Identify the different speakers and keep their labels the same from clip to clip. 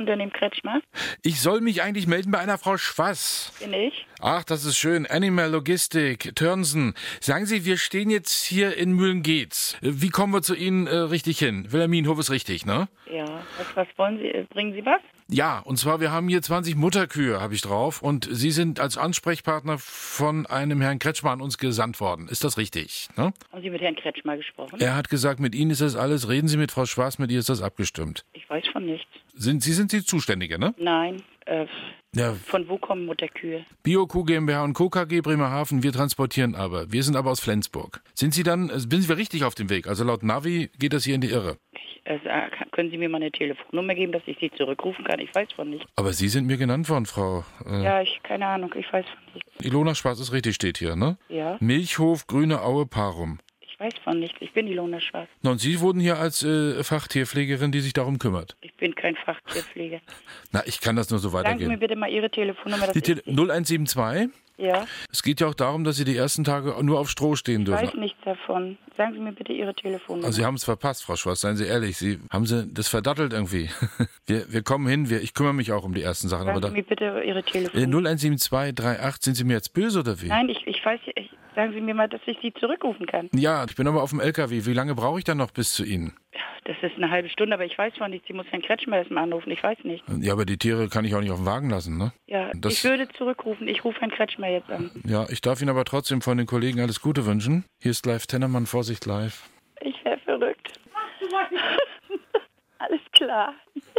Speaker 1: Unternehmen Kretschmer?
Speaker 2: Ich soll mich eigentlich melden bei einer Frau Schwass.
Speaker 1: Bin ich?
Speaker 2: Ach, das ist schön. Animal Logistik, Törnsen. Sagen Sie, wir stehen jetzt hier in Mühlengeetz. Wie kommen wir zu Ihnen richtig hin? Wilhelminenhof ist richtig, ne?
Speaker 1: Ja. Was wollen Sie? Bringen Sie was?
Speaker 2: Ja, und zwar, wir haben hier 20 Mutterkühe, habe ich drauf. Und Sie sind als Ansprechpartner von einem Herrn Kretschmer an uns gesandt worden. Ist das richtig, ne?
Speaker 1: Haben Sie mit Herrn Kretschmer gesprochen?
Speaker 2: Er hat gesagt, mit Ihnen ist das alles. Reden Sie mit Frau Schwass, mit ihr ist das abgestimmt.
Speaker 1: Ich weiß von nichts.
Speaker 2: Sie sind die Zuständige, ne?
Speaker 1: Nein.
Speaker 2: Ja.
Speaker 1: Von wo kommen Mutterkühe?
Speaker 2: Bio-Kuh GmbH und Co. KG Bremerhaven, wir transportieren aber. Wir sind aber aus Flensburg. Sind Sie richtig auf dem Weg? Also laut Navi geht das hier in die Irre.
Speaker 1: Können Sie mir mal eine Telefonnummer geben, dass ich Sie zurückrufen kann? Ich weiß von nichts.
Speaker 2: Aber Sie sind mir genannt worden, Frau...
Speaker 1: Ja, keine Ahnung, ich weiß von nichts.
Speaker 2: Ilona Schwarz ist richtig, steht hier, ne?
Speaker 1: Ja.
Speaker 2: Milchhof, Grüne Aue, Parum.
Speaker 1: Ich weiß von nichts, ich bin Ilona Schwarz.
Speaker 2: Na, und Sie wurden hier als Fachtierpflegerin, die sich darum kümmert.
Speaker 1: Ich bin kein Fachtierpfleger.
Speaker 2: Na, ich kann das nur so weitergeben.
Speaker 1: Sagen Sie mir bitte mal Ihre Telefonnummer.
Speaker 2: 0172?
Speaker 1: Ja.
Speaker 2: Es geht ja auch darum, dass Sie die ersten Tage nur auf Stroh stehen dürfen.
Speaker 1: Ich weiß nichts davon. Sagen Sie mir bitte Ihre Telefonnummer.
Speaker 2: Also Sie haben es verpasst, Frau Schwarz, seien Sie ehrlich. Haben Sie das verdattelt irgendwie? Wir kommen hin, ich kümmere mich auch um die ersten Sachen.
Speaker 1: Sagen Sie mir bitte Ihre Telefonnummer.
Speaker 2: 017238, sind Sie mir jetzt böse oder wie?
Speaker 1: Nein, ich weiß, sagen Sie mir mal, dass ich Sie zurückrufen kann.
Speaker 2: Ja, ich bin aber auf dem LKW. Wie lange brauche ich dann noch bis zu Ihnen?
Speaker 1: Das ist eine halbe Stunde, aber ich weiß von nichts. Sie muss Herrn Kretschmer erstmal anrufen, ich weiß nicht.
Speaker 2: Ja, aber die Tiere kann ich auch nicht auf dem Wagen lassen, ne?
Speaker 1: Ja, ich würde zurückrufen. Ich rufe Herrn Kretschmer jetzt an.
Speaker 2: Ja, ich darf Ihnen aber trotzdem von den Kollegen alles Gute wünschen. Hier ist live Tennermann, Vorsicht live.
Speaker 1: Ich wäre verrückt. Alles klar.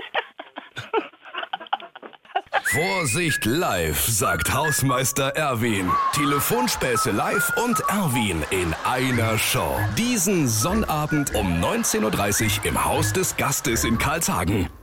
Speaker 3: Vorsicht live, sagt Hausmeister Erwin. Telefonspäße live und Erwin in einer Show. Diesen Sonnabend um 19:30 Uhr im Haus des Gastes in Karlshagen.